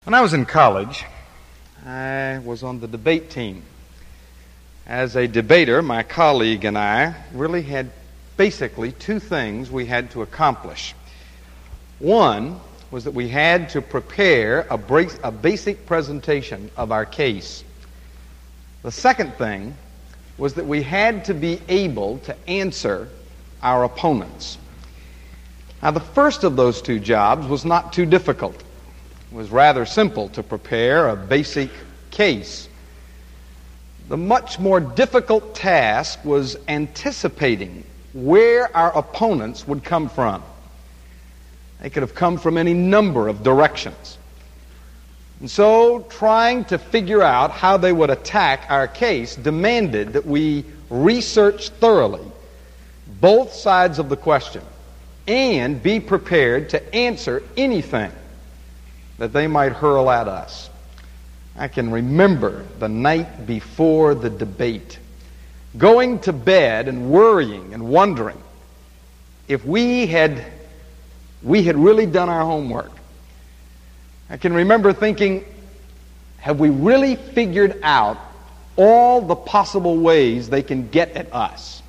When I was in college, I was on the debate team. As a debater, my colleague and I really had basically two things we had to accomplish. One was that we had to prepare a basic presentation of our case. The second thing was that we had to be able to answer our opponents. Now, the first of those two jobs was not too difficult. It was rather simple to prepare a basic case. The much more difficult task was anticipating where our opponents would come from. They could have come from any number of directions. And so trying to figure out how they would attack our case demanded that we research thoroughly both sides of the question and be prepared to answer anything that they might hurl at us. I can remember the night before the debate, going to bed and worrying and wondering if we had really done our homework. I can remember thinking, have we really figured out all the possible ways they can get at us?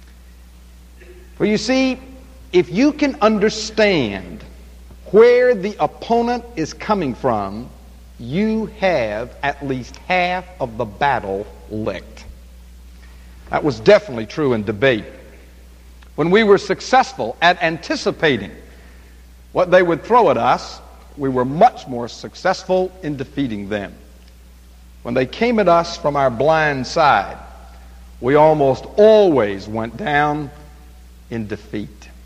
For you see, if you can understand where the opponent is coming from, you have at least half of the battle licked. That was definitely true in debate. When we were successful at anticipating what they would throw at us, we were much more successful in defeating them. When they came at us from our blind side, we almost always went down in defeat.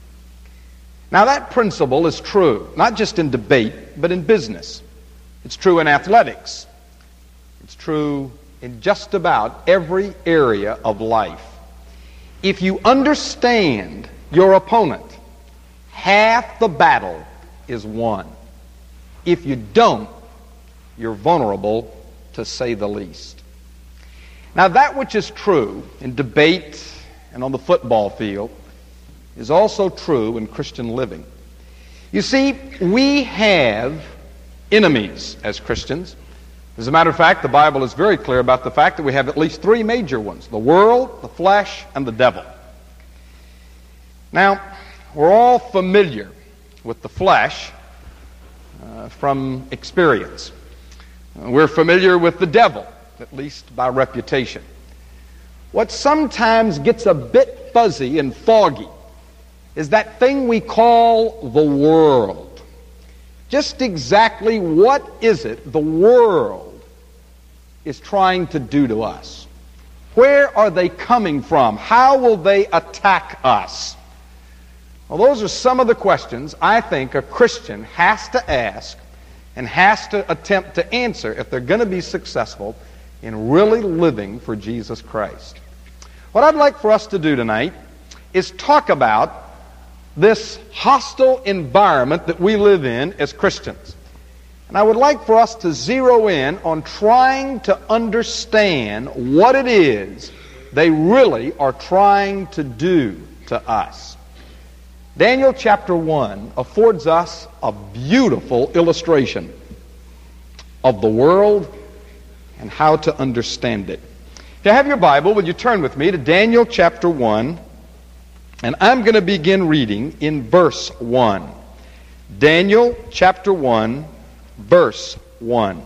Now, that principle is true, not just in debate, but in business. It's true in athletics. It's true in just about every area of life. If you understand your opponent, half the battle is won. If you don't, you're vulnerable, to say the least. Now, that which is true in debate and on the football field is also true in Christian living. You see, we have enemies as Christians. As a matter of fact, the Bible is very clear about the fact that we have at least three major ones: the world, the flesh, and the devil. Now, we're all familiar with the flesh from experience. We're familiar with the devil, at least by reputation. What sometimes gets a bit fuzzy and foggy is that thing we call the world. Just exactly what is it the world is trying to do to us? Where are they coming from? How will they attack us? Well, those are some of the questions I think a Christian has to ask and has to attempt to answer if they're going to be successful in really living for Jesus Christ. What I'd like for us to do tonight is talk about this hostile environment that we live in as Christians. And I would like for us to zero in on trying to understand what it is they really are trying to do to us. Daniel chapter 1 affords us a beautiful illustration of the world and how to understand it. If you have your Bible, will you turn with me to Daniel chapter 1? And I'm going to begin reading in verse 1. Daniel chapter 1, verse 1.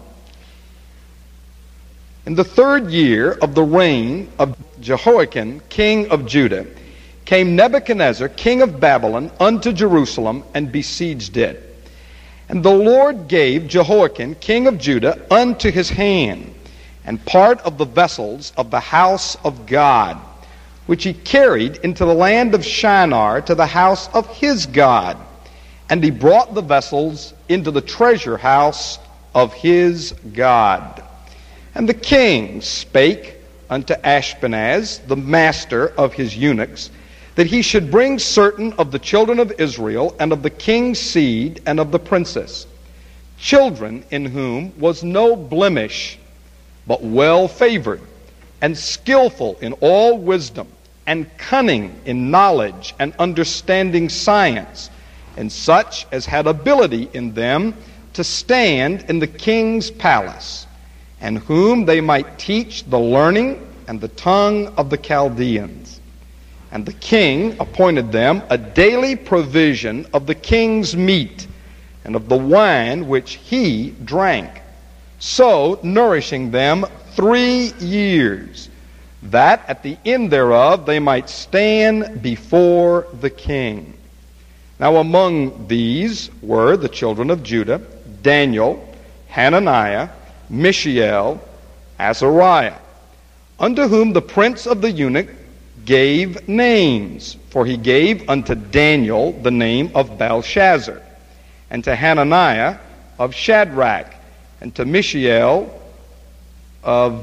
In the 3rd year of the reign of Jehoiakim, king of Judah, came Nebuchadnezzar, king of Babylon, unto Jerusalem, and besieged it. And the Lord gave Jehoiakim, king of Judah, unto his hand, and part of the vessels of the house of God, which he carried into the land of Shinar to the house of his God. And he brought the vessels into the treasure house of his God. And the king spake unto Ashpenaz, the master of his eunuchs, that he should bring certain of the children of Israel, and of the king's seed, and of the princess, children in whom was no blemish, but well favored, and skillful in all wisdom, and cunning in knowledge and understanding science, and such as had ability in them to stand in the king's palace, and whom they might teach the learning and the tongue of the Chaldeans. And the king appointed them a daily provision of the king's meat and of the wine which he drank, so nourishing them 3 years, that at the end thereof they might stand before the king. Now among these were the children of Judah, Daniel, Hananiah, Mishael, Azariah, unto whom the prince of the eunuch gave names, for he gave unto Daniel the name of Belshazzar, and to Hananiah of Shadrach, and to Mishael of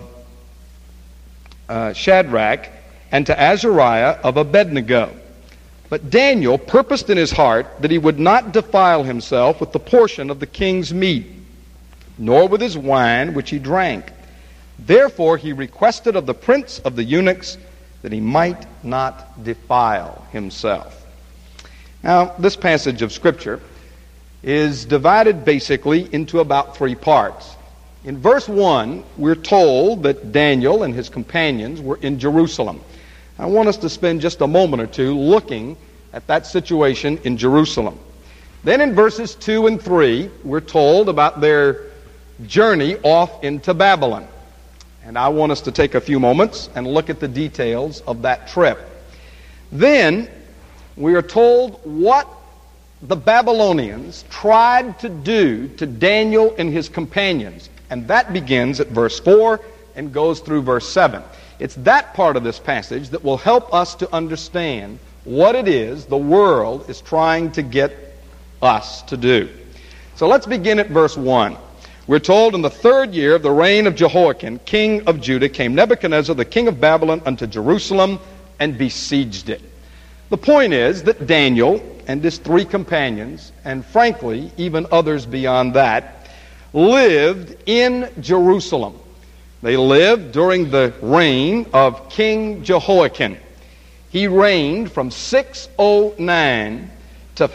Shadrach, and to Azariah of Abednego. But Daniel purposed in his heart that he would not defile himself with the portion of the king's meat, nor with his wine which he drank. Therefore he requested of the prince of the eunuchs that he might not defile himself. Now, this passage of Scripture is divided basically into about 3 parts. In verse 1, we're told that Daniel and his companions were in Jerusalem. I want us to spend just a moment or two looking at that situation in Jerusalem. Then in verses 2 and 3, we're told about their journey off into Babylon. And I want us to take a few moments and look at the details of that trip. Then we are told what the Babylonians tried to do to Daniel and his companions. And that begins at verse 4 and goes through verse 7. It's that part of this passage that will help us to understand what it is the world is trying to get us to do. So let's begin at verse 1. We're told, in the 3rd year of the reign of Jehoiakim, king of Judah, came Nebuchadnezzar, the king of Babylon, unto Jerusalem and besieged it. The point is that Daniel and his 3 companions, and frankly, even others beyond that, lived in Jerusalem. They lived during the reign of King Jehoiakim. He reigned from 609 to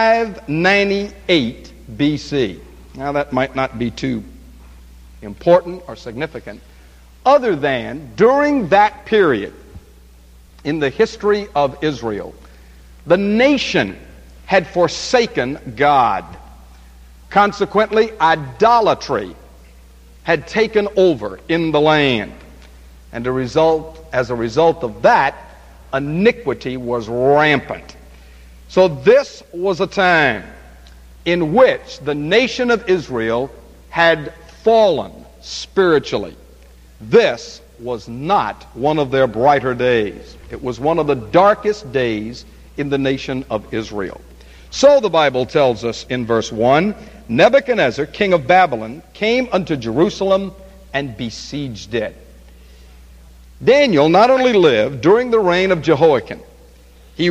598 BC. Now, that might not be too important or significant, other than during that period in the history of Israel, the nation had forsaken God. Consequently, idolatry had taken over in the land. And as a result of that, iniquity was rampant. So this was a time in which the nation of Israel had fallen spiritually. This was not one of their brighter days. It was one of the darkest days in the nation of Israel. So the Bible tells us in verse 1, Nebuchadnezzar, king of Babylon, came unto Jerusalem and besieged it. Daniel not only lived during the reign of Jehoiakim, he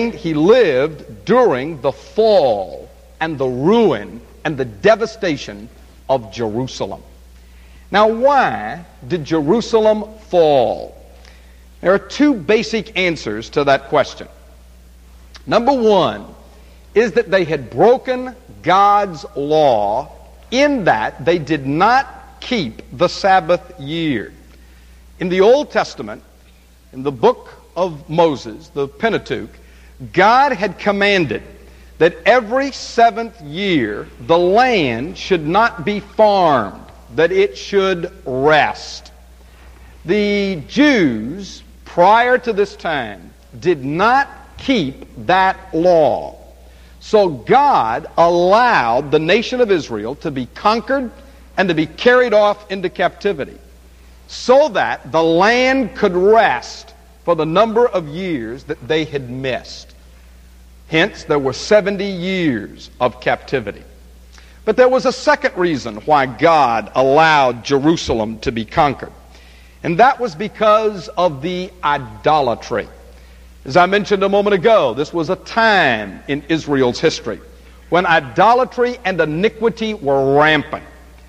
lived during the fall and the ruin and the devastation of Jerusalem. Now, why did Jerusalem fall? There are 2 basic answers to that question. Number 1 is that they had broken God's law in that they did not keep the Sabbath year. In the Old Testament, in the book of Moses, the Pentateuch, God had commanded that every 7th year the land should not be farmed, that it should rest. The Jews, prior to this time, did not keep that law. So God allowed the nation of Israel to be conquered and to be carried off into captivity, so that the land could rest for the number of years that they had missed. Hence, there were 70 years of captivity. But there was a second reason why God allowed Jerusalem to be conquered. And that was because of the idolatry. As I mentioned a moment ago, this was a time in Israel's history when idolatry and iniquity were rampant.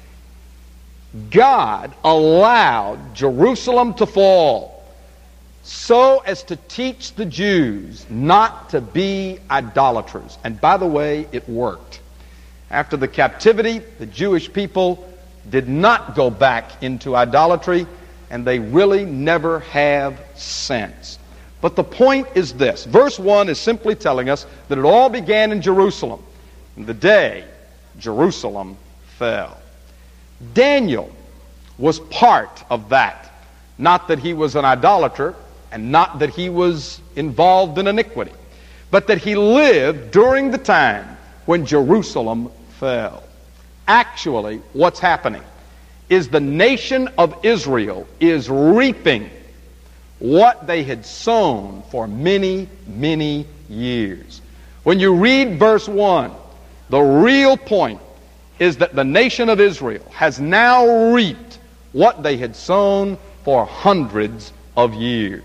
God allowed Jerusalem to fall so as to teach the Jews not to be idolaters. And by the way, it worked. After the captivity, the Jewish people did not go back into idolatry, and they really never have since. But the point is this. Verse 1 is simply telling us that it all began in Jerusalem, the day Jerusalem fell. Daniel was part of that. Not that he was an idolater, and not that he was involved in iniquity, but that he lived during the time when Jerusalem fell. Actually, what's happening is the nation of Israel is reaping what they had sown for many, many years. When you read verse 1, the real point is that the nation of Israel has now reaped what they had sown for hundreds of years.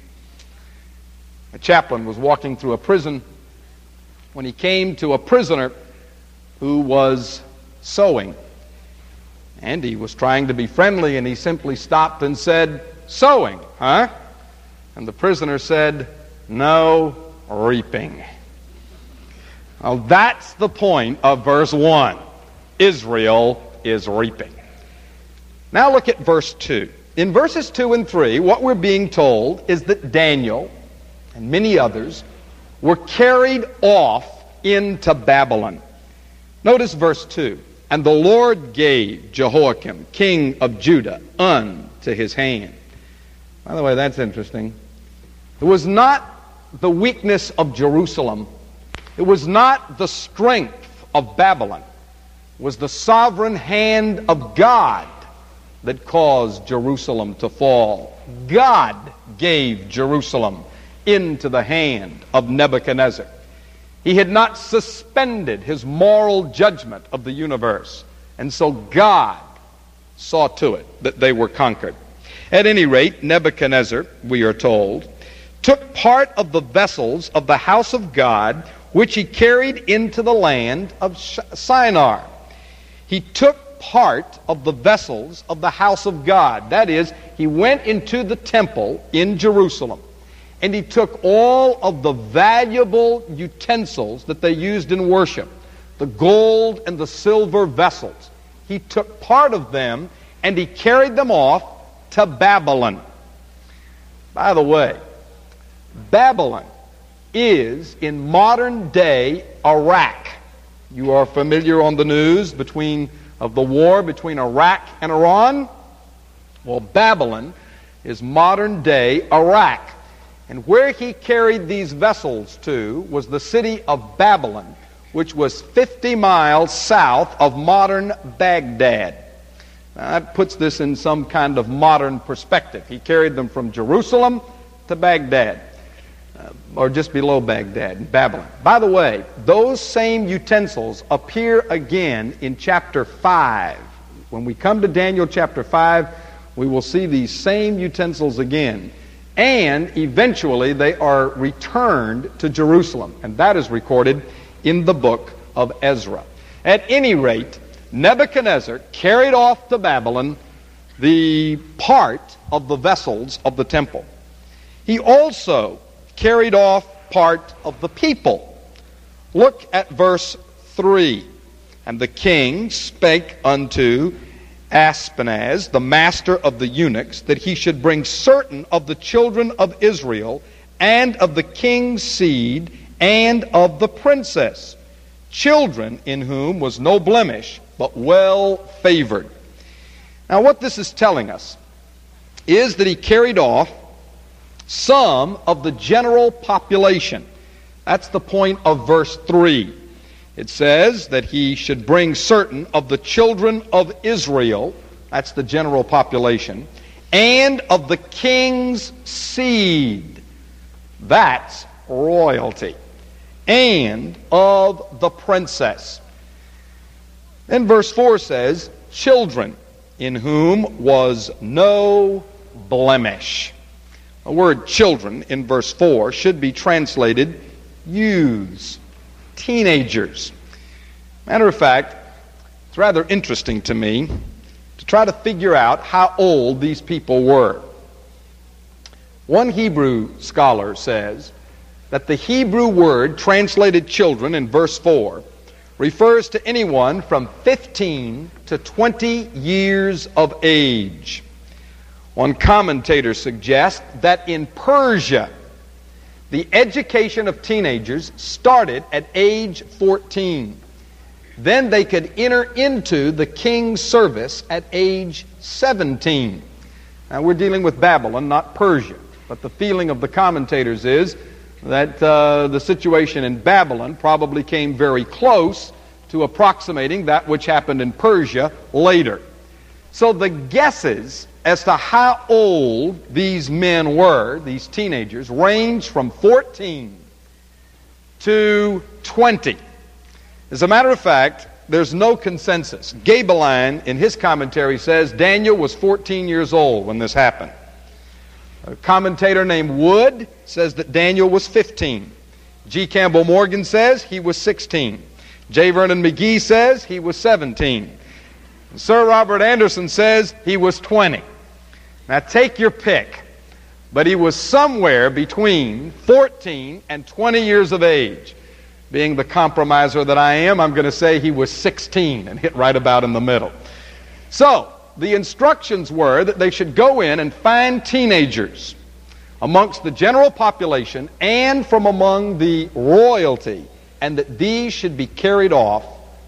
A chaplain was walking through a prison when he came to a prisoner who was sowing. And he was trying to be friendly, and he simply stopped and said, "Sowing, huh?" And the prisoner said, "No, reaping." Well, that's the point of verse 1. Israel is reaping. Now look at verse 2. In verses 2 and 3, what we're being told is that Daniel and many others were carried off into Babylon. Notice verse 2. "And the Lord gave Jehoiakim, king of Judah, unto his hand." By the way, that's interesting. It was not the weakness of Jerusalem. It was not the strength of Babylon. It was the sovereign hand of God that caused Jerusalem to fall. God gave Jerusalem into the hand of Nebuchadnezzar. He had not suspended his moral judgment of the universe, and so God saw to it that they were conquered. At any rate, Nebuchadnezzar, we are told, took part of the vessels of the house of God, which he carried into the land of Shinar. He took part of the vessels of the house of God. That is, he went into the temple in Jerusalem, and he took all of the valuable utensils that they used in worship, the gold and the silver vessels. He took part of them, and he carried them off to Babylon. By the way, Babylon is in modern day Iraq. You are familiar on the news of the war between Iraq and Iran? Well, Babylon is modern day Iraq. And where he carried these vessels to was the city of Babylon, which was 50 miles south of modern Baghdad. Now, that puts this in some kind of modern perspective. He carried them from Jerusalem to Baghdad, or just below Baghdad, Babylon. By the way, those same utensils appear again in chapter 5. When we come to Daniel chapter 5, we will see these same utensils again. And eventually they are returned to Jerusalem. And that is recorded in the book of Ezra. At any rate, Nebuchadnezzar carried off to Babylon the part of the vessels of the temple. He also carried off part of the people. Look at verse 3. "And the king spake unto Ashpenaz, the master of the eunuchs, that he should bring certain of the children of Israel, and of the king's seed, and of the princess, children in whom was no blemish, but well favored." Now what this is telling us is that he carried off some of the general population. That's the point of verse 3. It says that he should bring certain of the children of Israel, that's the general population, and of the king's seed, that's royalty, and of the princess. Then verse 4 says, children in whom was no blemish. The word children in verse 4 should be translated youths, teenagers. Matter of fact, it's rather interesting to me to try to figure out how old these people were. One Hebrew scholar says that the Hebrew word translated children in verse 4 refers to anyone from 15 to 20 years of age. One commentator suggests that in Persia, the education of teenagers started at age 14. Then they could enter into the king's service at age 17. Now, we're dealing with Babylon, not Persia. But the feeling of the commentators is that the situation in Babylon probably came very close to approximating that which happened in Persia later. So the guesses as to how old these men were, these teenagers, range from 14 to 20. As a matter of fact, there's no consensus. Gabeline, in his commentary, says Daniel was 14 years old when this happened. A commentator named Wood says that Daniel was 15. G. Campbell Morgan says he was 16. J. Vernon McGee says he was 17. Sir Robert Anderson says he was 20. Now take your pick. But he was somewhere between 14 and 20 years of age. Being the compromiser that I am, I'm going to say he was 16 and hit right about in the middle. So, the instructions were that they should go in and find teenagers amongst the general population and from among the royalty, and that these should be carried off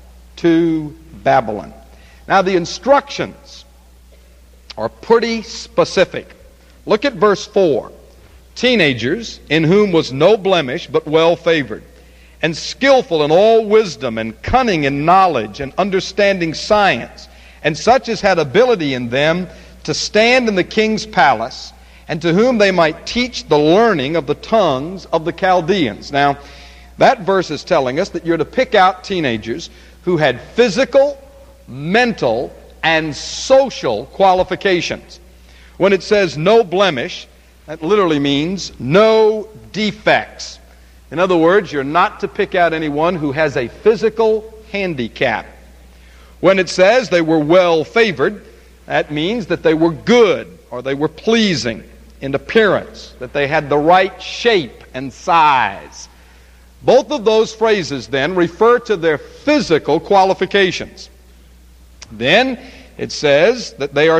to Babylon. Now, the instructions are pretty specific. Look at verse 4. Teenagers, in whom was no blemish, but well favored, and skillful in all wisdom, and cunning in knowledge, and understanding science, and such as had ability in them to stand in the king's palace, and to whom they might teach the learning of the tongues of the Chaldeans. Now, that verse is telling us that you're to pick out teenagers who had physical, mental, and social qualifications. When it says no blemish, that literally means no defects. In other words, you're not to pick out anyone who has a physical handicap. When it says they were well favored, that means that they were good or they were pleasing in appearance, that they had the right shape and size. Both of those phrases then refer to their physical qualifications. Then it says that they were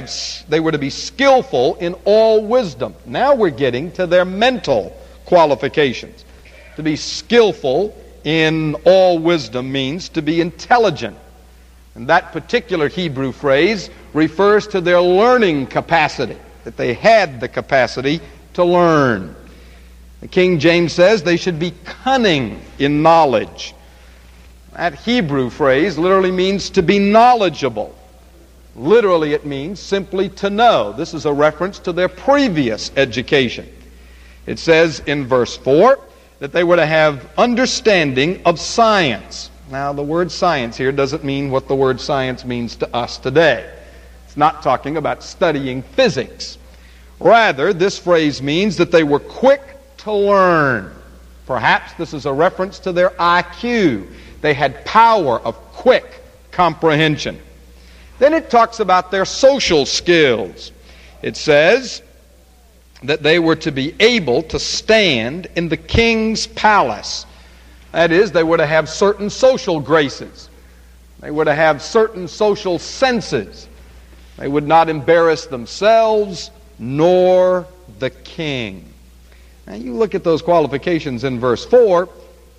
to be skillful in all wisdom. Now we're getting to their mental qualifications. To be skillful in all wisdom means to be intelligent. And that particular Hebrew phrase refers to their learning capacity, that they had the capacity to learn. The King James says they should be cunning in knowledge. That Hebrew phrase literally means to be knowledgeable. Literally it means simply to know. This is a reference to their previous education. It says in verse 4 that they were to have understanding of science. Now, the word science here doesn't mean what the word science means to us today. It's not talking about studying physics. Rather, this phrase means that they were quick to learn. Perhaps this is a reference to their IQ. They had power of quick comprehension. Then it talks about their social skills. It says that they were to be able to stand in the king's palace. That is, they were to have certain social graces. They were to have certain social senses. They would not embarrass themselves nor the king. Now you look at those qualifications in verse 4,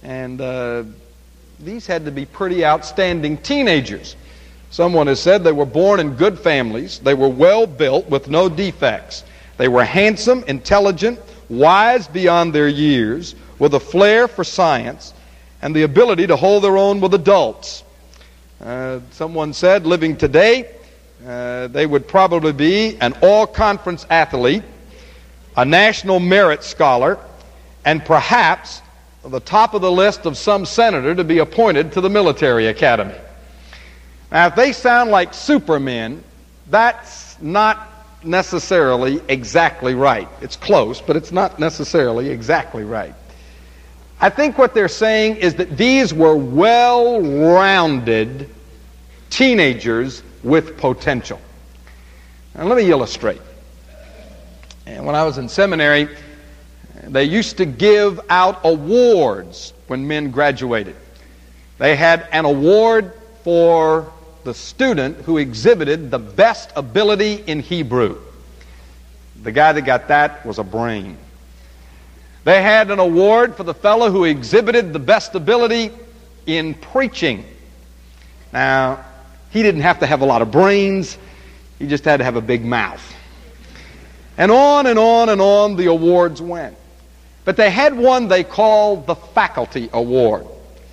and these had to be pretty outstanding teenagers. Someone has said they were born in good families. They were well built with no defects. They were handsome, intelligent, wise beyond their years, with a flair for science, and the ability to hold their own with adults. Someone said, living today, they would probably be an all-conference athlete, a national merit scholar, and perhaps the top of the list of some senator to be appointed to the military academy. Now, if they sound like supermen, that's not necessarily exactly right. It's close, but it's not necessarily exactly right. I think what they're saying is that these were well-rounded teenagers with potential. Now, let me illustrate. And when I was in seminary, they used to give out awards when men graduated. They had an award for the student who exhibited the best ability in Hebrew. The guy that got that was a brain. They had an award for the fellow who exhibited the best ability in preaching. Now, he didn't have to have a lot of brains. He just had to have a big mouth. And on and on and on the awards went. But they had one they called the Faculty Award.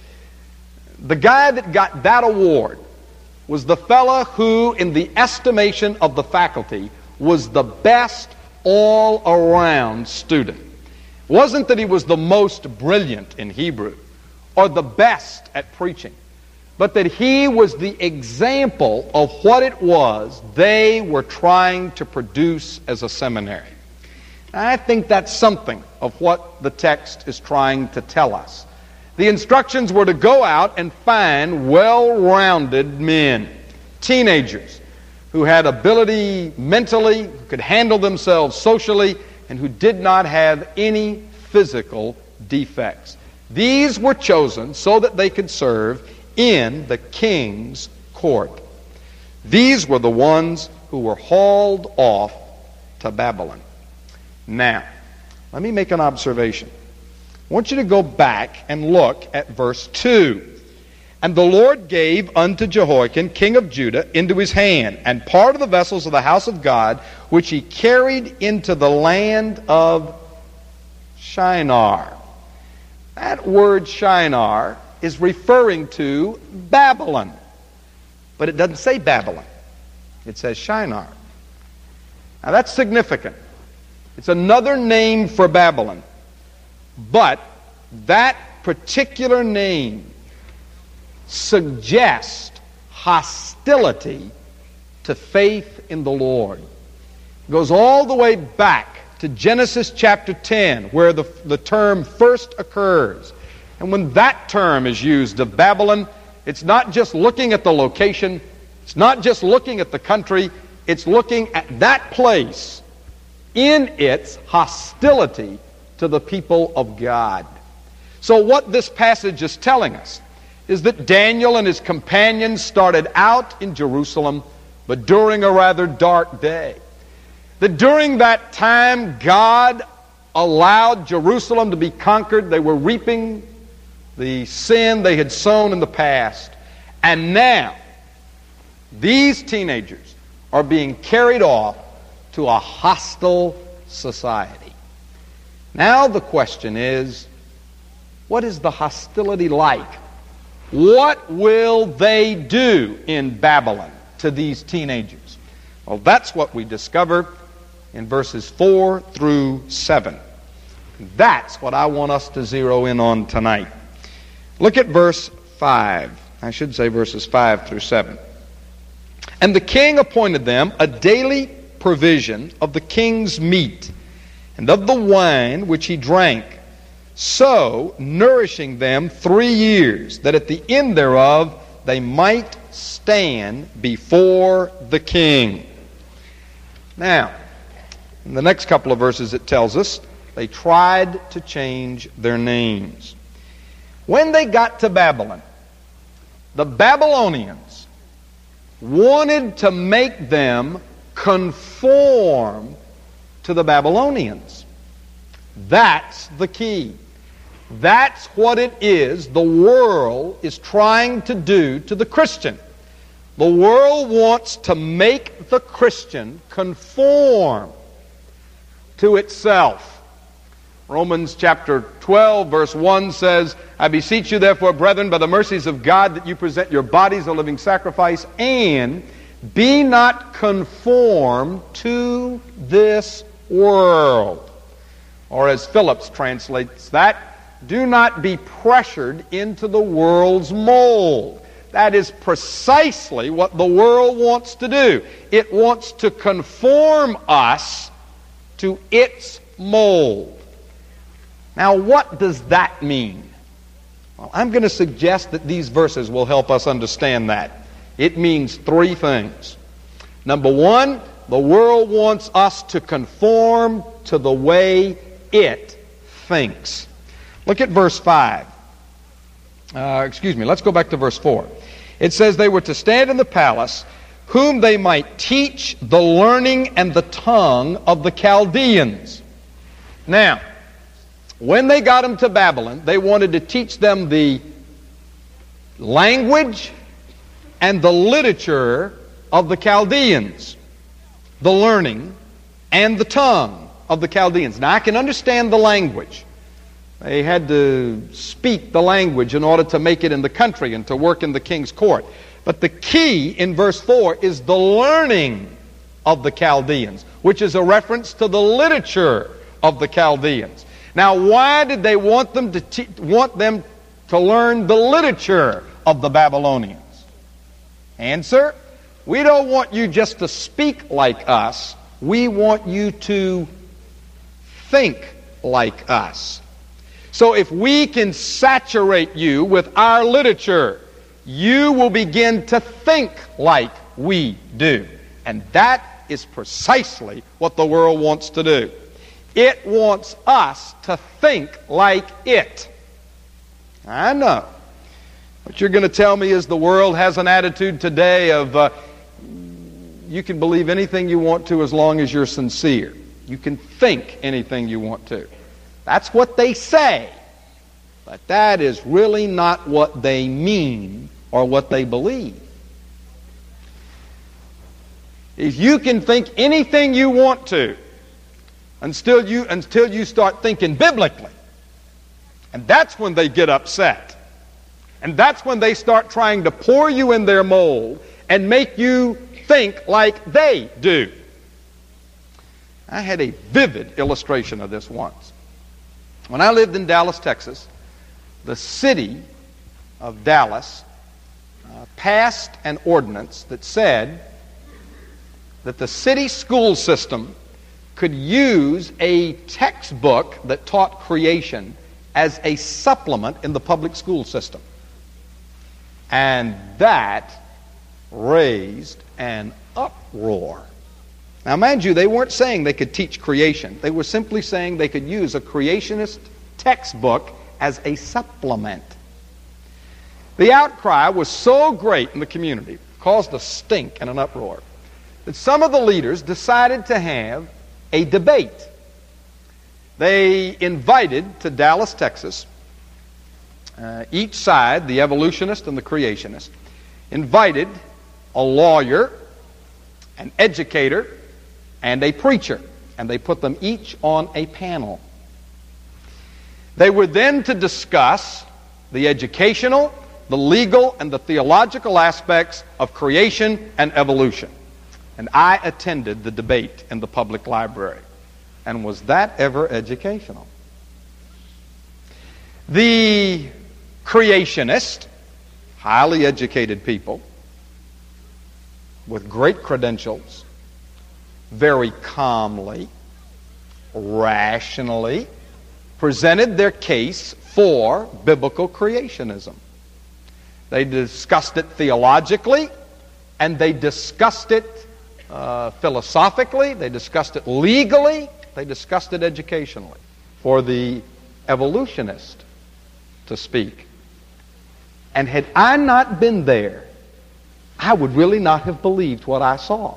The guy that got that award was the fellow who, in the estimation of the faculty, was the best all-around student. It wasn't that he was the most brilliant in Hebrew or the best at preaching, but that he was the example of what it was they were trying to produce as a seminary. I think that's something of what the text is trying to tell us. The instructions were to go out and find well-rounded men, teenagers, who had ability mentally, who could handle themselves socially, and who did not have any physical defects. These were chosen so that they could serve in the king's court. These were the ones who were hauled off to Babylon. Now, let me make an observation. I want you to go back and look at verse 2. And the Lord gave unto Jehoiakim, king of Judah, into his hand, and part of the vessels of the house of God, which he carried into the land of Shinar. That word Shinar is referring to Babylon. But it doesn't say Babylon. It says Shinar. Now that's significant. It's another name for Babylon. But that particular name suggests hostility to faith in the Lord. It goes all the way back to Genesis chapter 10, where the term first occurs. And when that term is used of Babylon, it's not just looking at the location, it's not just looking at the country, it's looking at that place in its hostility to the people of God. So what this passage is telling us is that Daniel and his companions started out in Jerusalem, but during a rather dark day. That during that time, God allowed Jerusalem to be conquered. They were reaping the sin they had sown in the past. And now, these teenagers are being carried off to a hostile society. Now the question is, what is the hostility like? What will they do in Babylon to these teenagers? Well, that's what we discover in verses 4 through 7. That's what I want us to zero in on tonight. Look at verse 5. I should say verses 5 through 7. And the king appointed them a daily provision of the king's meat and of the wine which he drank, so nourishing them 3 years, that at the end thereof they might stand before the king. Now, in the next couple of verses it tells us they tried to change their names. When they got to Babylon, the Babylonians wanted to make them conform to the Babylonians. That's the key. That's what it is the world is trying to do to the Christian. The world wants to make the Christian conform to itself. Romans chapter 12, verse 1 says, I beseech you therefore, brethren, by the mercies of God, that you present your bodies a living sacrifice, and be not conformed to this world. Or as Phillips translates that, do not be pressured into the world's mold. That is precisely what the world wants to do. It wants to conform us to its mold. Now, what does that mean? Well, I'm going to suggest that these verses will help us understand that. It means 3 things. Number 1, the world wants us to conform to the way it thinks. Look at verse 5. Let's go back to verse 4. It says they were to stand in the palace, whom they might teach the learning and the tongue of the Chaldeans. Now, when they got them to Babylon, they wanted to teach them the language and the literature of the Chaldeans, the learning and the tongue of the Chaldeans. Now, I can understand the language. They had to speak the language in order to make it in the country and to work in the king's court. But the key in verse 4 is the learning of the Chaldeans, which is a reference to the literature of the Chaldeans. Now, why did they want them to learn the literature of the Babylonians? Answer: we don't want you just to speak like us. We want you to think like us. So if we can saturate you with our literature, you will begin to think like we do. And that is precisely what the world wants to do. It wants us to think like it. I know. What you're going to tell me is the world has an attitude today of you can believe anything you want to as long as you're sincere. You can think anything you want to. That's what they say. But that is really not what they mean or what they believe. If you can think anything you want to until you start thinking biblically, and that's when they get upset. And that's when they start trying to pour you in their mold and make you think like they do. I had a vivid illustration of this once. When I lived in Dallas, Texas, the city of Dallas passed an ordinance that said that the city school system could use a textbook that taught creation as a supplement in the public school system. And that raised an uproar. Now, mind you, they weren't saying they could teach creation. They were simply saying they could use a creationist textbook as a supplement. The outcry was so great in the community, caused a stink and an uproar, that some of the leaders decided to have a debate. They invited to Dallas, Texas, each side, the evolutionist and the creationist, invited a lawyer, an educator, and a preacher, and they put them each on a panel. They were then to discuss the educational, the legal, and the theological aspects of creation and evolution. And I attended the debate in the public library. And was that ever educational? The creationist, highly educated people with great credentials, very calmly, rationally presented their case for biblical creationism. They discussed it theologically, and they discussed it philosophically, they discussed it legally, they discussed it educationally. For the evolutionist to speak. And had I not been there, I would really not have believed what I saw.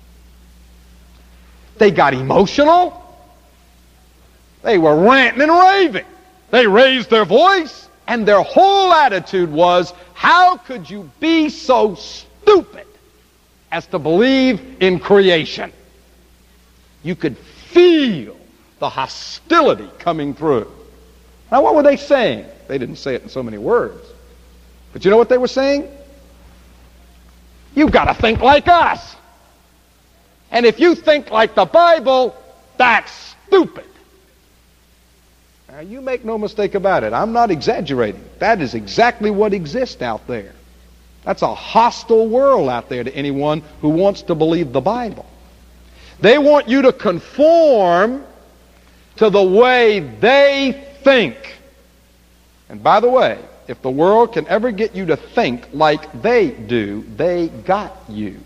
They got emotional. They were ranting and raving. They raised their voice, and their whole attitude was, how could you be so stupid as to believe in creation? You could feel the hostility coming through. Now, what were they saying? They didn't say it in so many words. But you know what they were saying? You've got to think like us. And if you think like the Bible, that's stupid. Now, you make no mistake about it. I'm not exaggerating. That is exactly what exists out there. That's a hostile world out there to anyone who wants to believe the Bible. They want you to conform to the way they think. And by the way, if the world can ever get you to think like they do, they got you.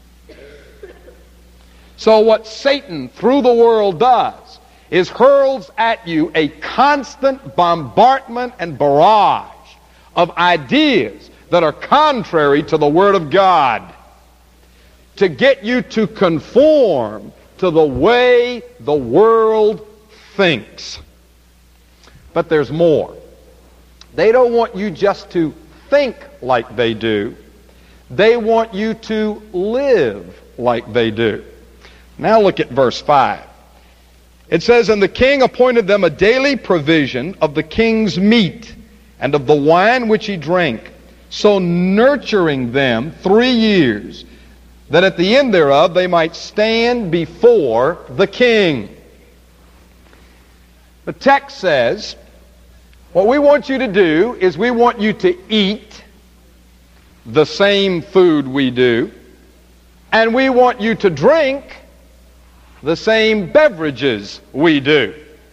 So what Satan through the world does is hurls at you a constant bombardment and barrage of ideas that are contrary to the Word of God, to get you to conform to the way the world thinks. But there's more. They don't want you just to think like they do. They want you to live like they do. Now look at verse 5. It says, "And the king appointed them a daily provision of the king's meat and of the wine which he drank, so nurturing them 3 years, that at the end thereof they might stand before the king." The text says, what we want you to do is we want you to eat the same food we do, and we want you to drink the same beverages we do.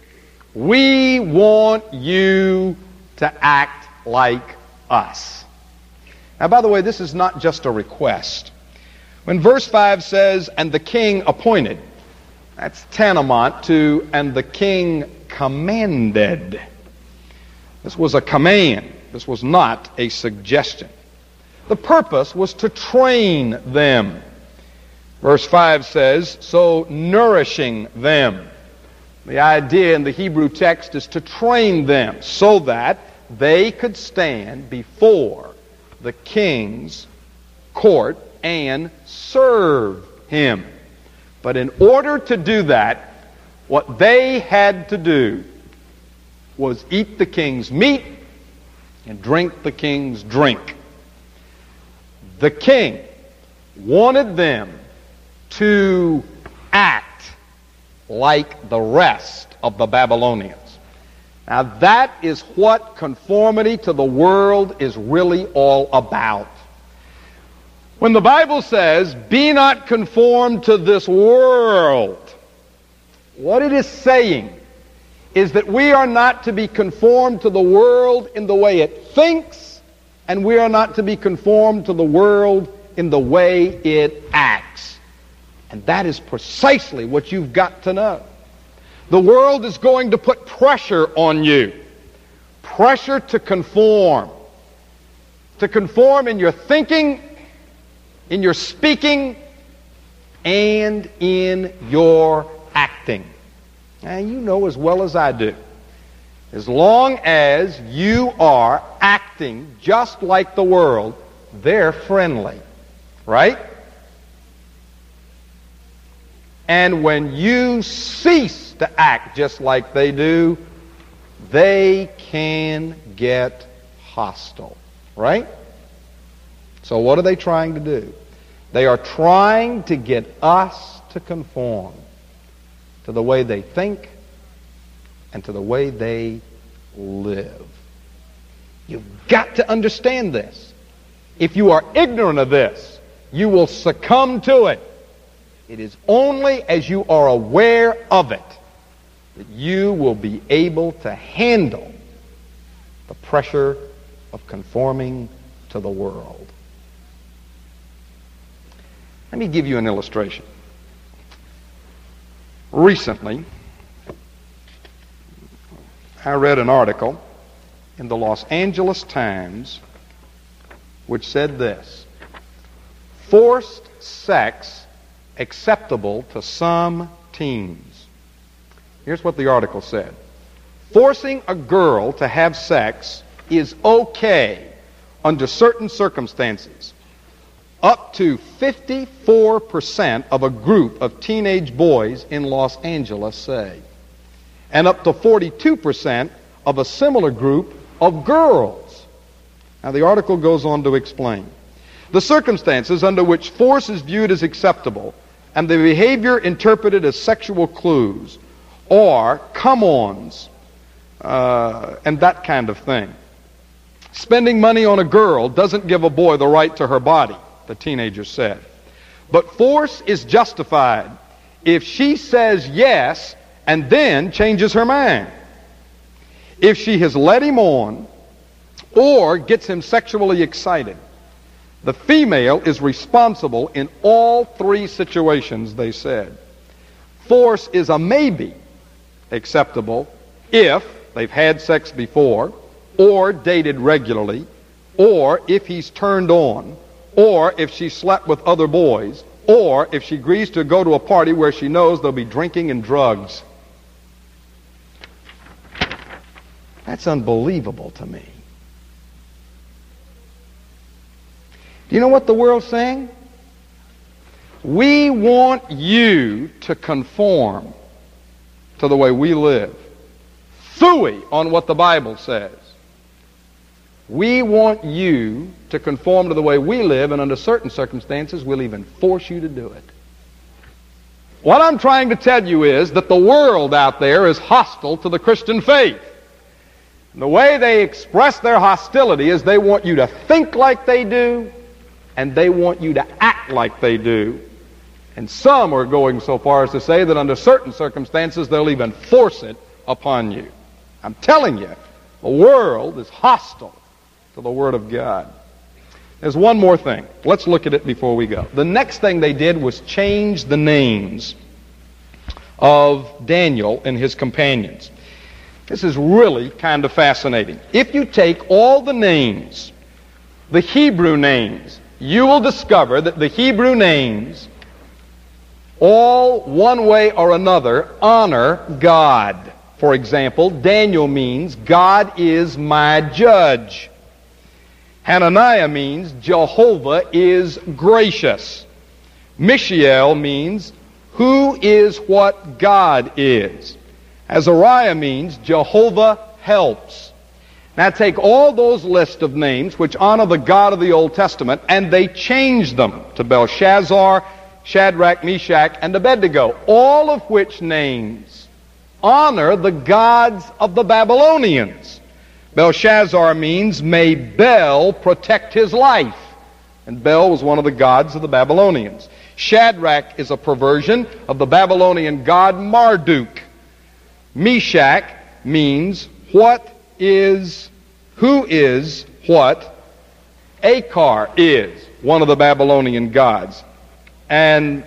We want you to act like us. Now, by the way, this is not just a request. When verse 5 says, "And the king appointed," that's tantamount to, "and the king commanded." This was a command. This was not a suggestion. The purpose was to train them. Verse 5 says, "so nourishing them." The idea in the Hebrew text is to train them so that they could stand before the king's court and serve him. But in order to do that, what they had to do was eat the king's meat and drink the king's drink. The king wanted them to act like the rest of the Babylonians. Now that is what conformity to the world is really all about. When the Bible says, "Be not conformed to this world," what it is saying is that we are not to be conformed to the world in the way it thinks, and we are not to be conformed to the world in the way it acts. And that is precisely what you've got to know. The world is going to put pressure on you. Pressure to conform. To conform in your thinking, in your speaking, and in your acting. Now, you know as well as I do, as long as you are acting just like the world, they're friendly, right? And when you cease to act just like they do, they can get hostile, right? So what are they trying to do? They are trying to get us to conform to the way they think and to the way they live. You've got to understand this. If you are ignorant of this, you will succumb to it. It is only as you are aware of it that you will be able to handle the pressure of conforming to the world. Let me give you an illustration. Recently, I read an article in the Los Angeles Times which said this: forced sex acceptable to some teens. Here's what the article said. Forcing a girl to have sex is okay under certain circumstances. Up to 54% of a group of teenage boys in Los Angeles say, and up to 42% of a similar group of girls. Now the article goes on to explain the circumstances under which force is viewed as acceptable and the behavior interpreted as sexual clues or come-ons and that kind of thing. Spending money on a girl doesn't give a boy the right to her body, the teenager said. But force is justified if she says yes and then changes her mind. If she has led him on or gets him sexually excited, the female is responsible in all three situations, they said. Force is a maybe acceptable if they've had sex before or dated regularly or if he's turned on, or if she slept with other boys, or if she agrees to go to a party where she knows there'll be drinking and drugs. That's unbelievable to me. Do you know what the world's saying? We want you to conform to the way we live. Phooey on what the Bible says. We want you to conform to the way we live, and under certain circumstances, we'll even force you to do it. What I'm trying to tell you is that the world out there is hostile to the Christian faith. And the way they express their hostility is they want you to think like they do, and they want you to act like they do. And some are going so far as to say that under certain circumstances, they'll even force it upon you. I'm telling you, the world is hostile to the Word of God. There's one more thing. Let's look at it before we go. The next thing they did was change the names of Daniel and his companions. This is really kind of fascinating. If you take all the names, the Hebrew names, you will discover that the Hebrew names, all one way or another, honor God. For example, Daniel means God is my judge. Hananiah means Jehovah is gracious. Mishael means who is what God is. Azariah means Jehovah helps. Now take all those lists of names which honor the God of the Old Testament, and they change them to Belshazzar, Shadrach, Meshach, and Abednego, all of which names honor the gods of the Babylonians. Belshazzar means, may Bel protect his life. And Bel was one of the gods of the Babylonians. Shadrach is a perversion of the Babylonian god Marduk. Meshach means, who is what Akar is, one of the Babylonian gods. And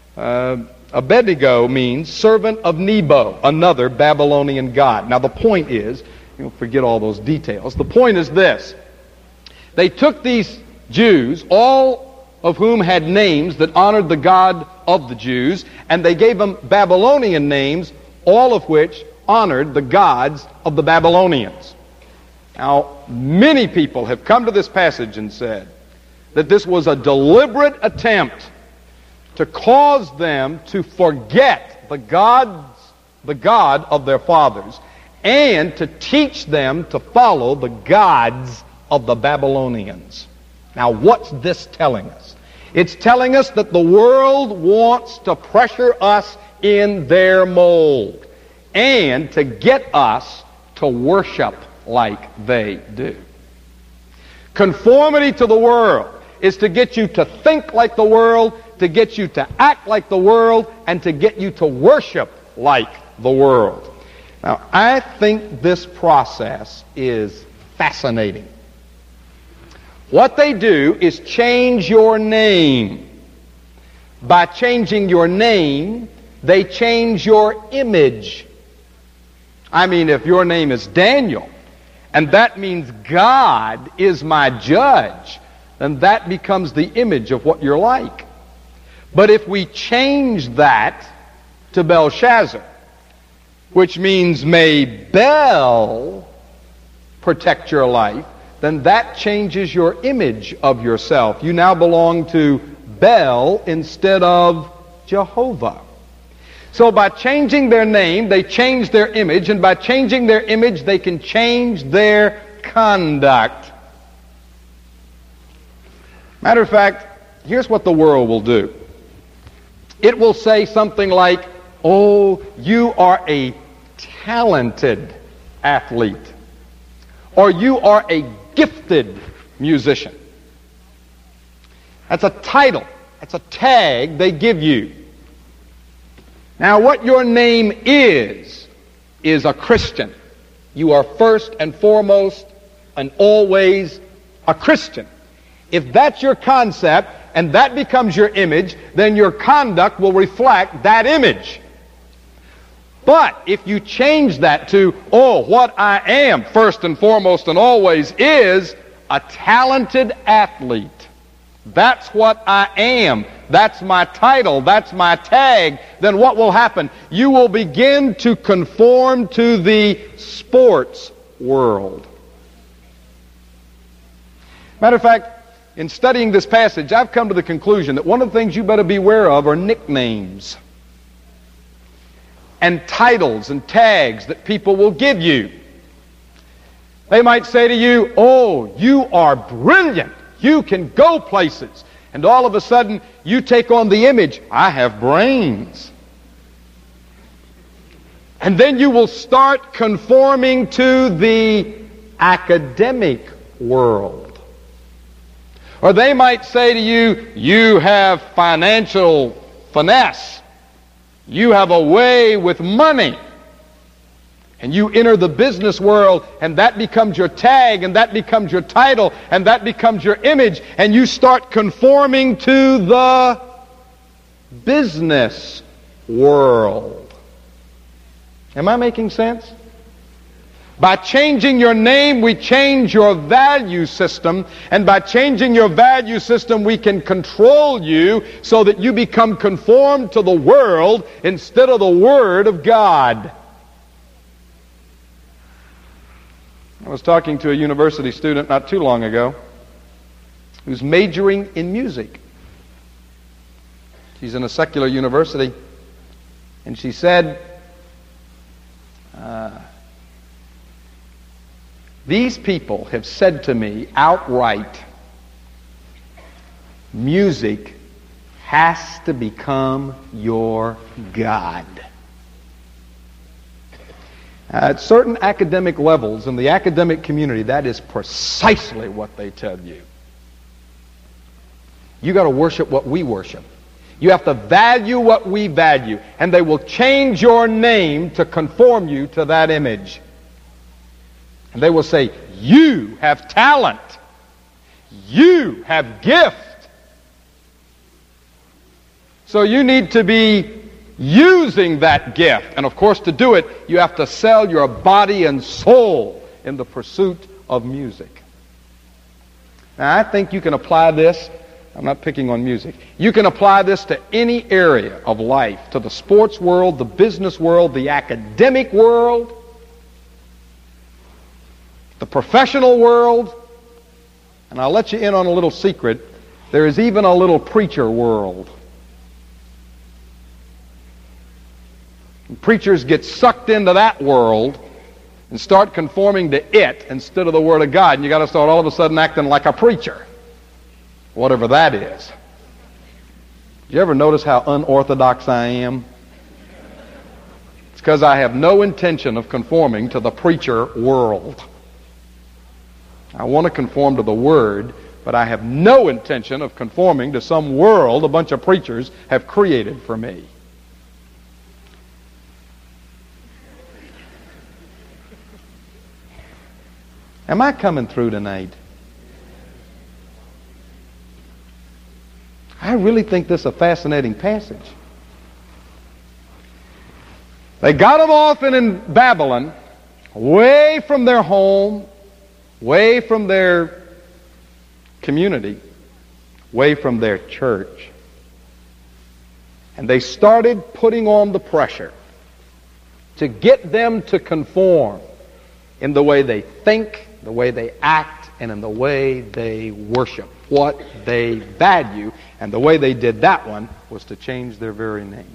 Abednego means servant of Nebo, another Babylonian god. Now the point is, you'll forget all those details. The point is this. They took these Jews, all of whom had names that honored the God of the Jews, and they gave them Babylonian names, all of which honored the gods of the Babylonians. Now, many people have come to this passage and said that this was a deliberate attempt to cause them to forget the God of their fathers, and to teach them to follow the gods of the Babylonians. Now, what's this telling us? It's telling us that the world wants to pressure us in their mold and to get us to worship like they do. Conformity to the world is to get you to think like the world, to get you to act like the world, and to get you to worship like the world. Now, I think this process is fascinating. What they do is change your name. By changing your name, they change your image. I mean, if your name is Daniel, and that means God is my judge, then that becomes the image of what you're like. But if we change that to Belshazzar, which means may Bel protect your life, then that changes your image of yourself. You now belong to Bel instead of Jehovah. So by changing their name, they change their image, and by changing their image, they can change their conduct. Matter of fact, here's what the world will do. It will say something like, oh, you are a talented athlete, or you are a gifted musician. That's a title. That's a tag they give you. Now, what your name is a Christian. You are first and foremost and always a Christian. If that's your concept and that becomes your image, then your conduct will reflect that image. But if you change that to, oh, what I am first and foremost and always is a talented athlete. That's what I am. That's my title. That's my tag. Then what will happen? You will begin to conform to the sports world. Matter of fact, in studying this passage, I've come to the conclusion that one of the things you better beware of are nicknames and titles and tags that people will give you. They might say to you, "Oh, you are brilliant. You can go places." And all of a sudden, you take on the image, "I have brains." And then you will start conforming to the academic world. Or they might say to you, "You have financial finesse. You have a way with money." And you enter the business world, and that becomes your tag, and that becomes your title, and that becomes your image, and you start conforming to the business world. Am I making sense? By changing your name, we change your value system, and by changing your value system, we can control you so that you become conformed to the world instead of the Word of God. I was talking to a university student not too long ago who's majoring in music. She's in a secular university, and she said, "These people have said to me outright, music has to become your God." At certain academic levels in the academic community, that is precisely what they tell you. You got to worship what we worship. You have to value what we value, and they will change your name to conform you to that image. And they will say, "You have talent. You have gift. So you need to be using that gift." And of course, to do it, you have to sell your body and soul in the pursuit of music. Now, I think you can apply this. I'm not picking on music. You can apply this to any area of life, to the sports world, the business world, the academic world, the professional world. And I'll let you in on a little secret. There is even a little preacher world. And preachers get sucked into that world and start conforming to it instead of the Word of God. And you got to start all of a sudden acting like a preacher, whatever that is. Do you ever notice how unorthodox I am? It's because I have no intention of conforming to the preacher world. I want to conform to the Word, but I have no intention of conforming to some world a bunch of preachers have created for me. Am I coming through tonight? I really think this is a fascinating passage. They got them off in Babylon, away from their home, away from their community, away from their church. And they started putting on the pressure to get them to conform in the way they think, the way they act, and in the way they worship, what they value. And the way they did that one was to change their very name.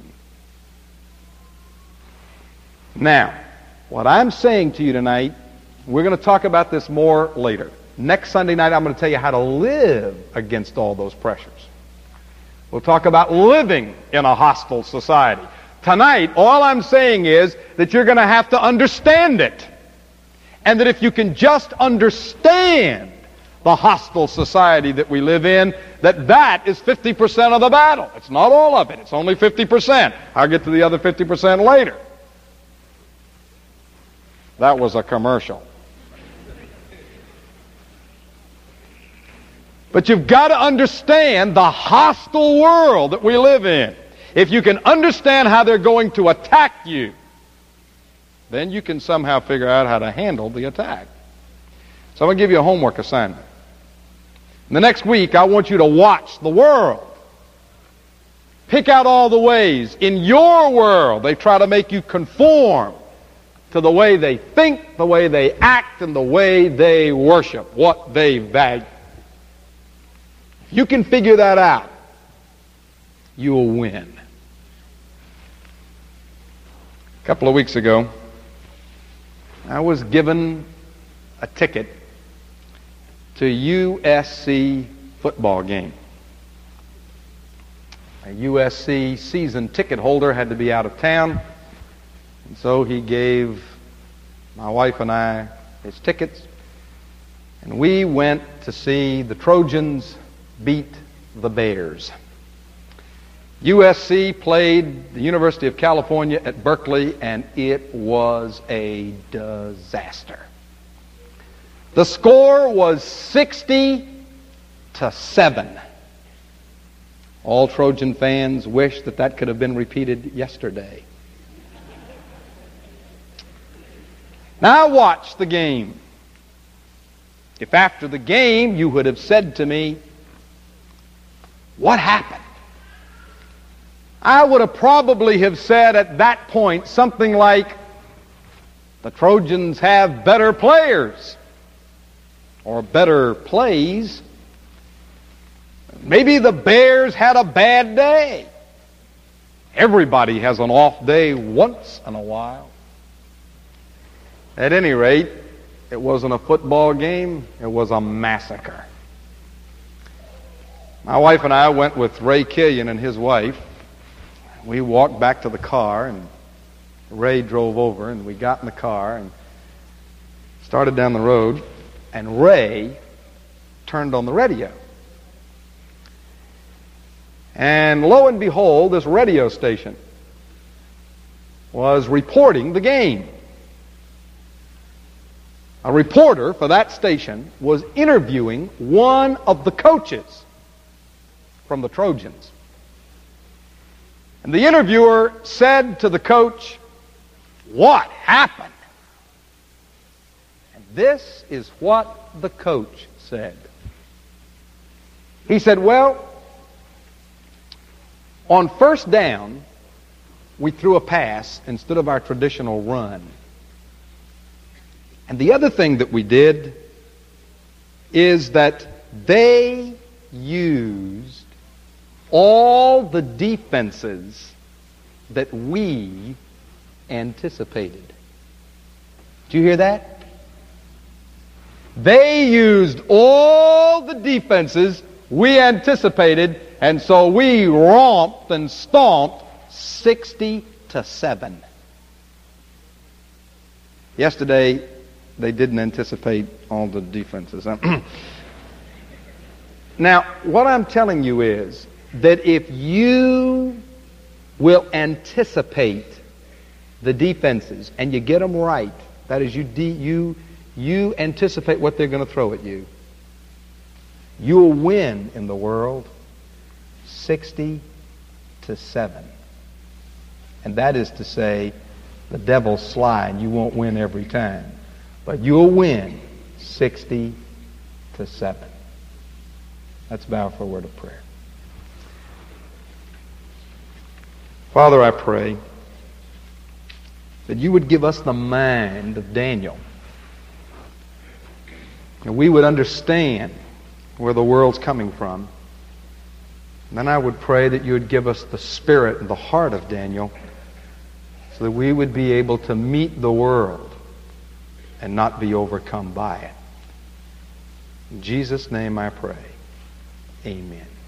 Now, what I'm saying to you tonight, we're going to talk about this more later. Next Sunday night, I'm going to tell you how to live against all those pressures. We'll talk about living in a hostile society. Tonight, all I'm saying is that you're going to have to understand it. And that if you can just understand the hostile society that we live in, that is 50% of the battle. It's not all of it. It's only 50%. I'll get to the other 50% later. That was a commercial. But you've got to understand the hostile world that we live in. If you can understand how they're going to attack you, then you can somehow figure out how to handle the attack. So I'm going to give you a homework assignment. The next week, I want you to watch the world. Pick out all the ways in your world they try to make you conform to the way they think, the way they act, and the way they worship, what they value. If you can figure that out, you'll win. A couple of weeks ago, I was given a ticket to USC football game. A USC season ticket holder had to be out of town, and so he gave my wife and I his tickets, and we went to see the Trojans beat the Bears. USC played the University of California at Berkeley, and it was a disaster. The score was 60-7. All Trojan fans wish that could have been repeated yesterday. Now watch the game. If after the game you would have said to me, "What happened?" I would have probably have said at that point something like, "The Trojans have better players," or better plays. Maybe the Bears had a bad day. Everybody has an off day once in a while. At any rate, it wasn't a football game, it was a massacre. My wife and I went with Ray Killian and his wife. We walked back to the car, and Ray drove over, and we got in the car and started down the road, and Ray turned on the radio. And lo and behold, this radio station was reporting the game. A reporter for that station was interviewing one of the coaches from the Trojans. And the interviewer said to the coach, "What happened?" And this is what the coach said. He said, "Well, on first down, we threw a pass instead of our traditional run. And the other thing that we did is that they used all the defenses that we anticipated." Did you hear that? They used all the defenses we anticipated, and so we romped and stomped 60-7. Yesterday, they didn't anticipate all the defenses. Now, what I'm telling you is that if you will anticipate the defenses and you get them right, that is, you anticipate what they're going to throw at you, you'll win in the world 60-7. And that is to say, the devil's sly and you won't win every time. But you'll win 60-7. Let's bow for a word of prayer. Father, I pray that you would give us the mind of Daniel. And we would understand where the world's coming from. And then I would pray that you would give us the spirit and the heart of Daniel so that we would be able to meet the world and not be overcome by it. In Jesus' name I pray. Amen.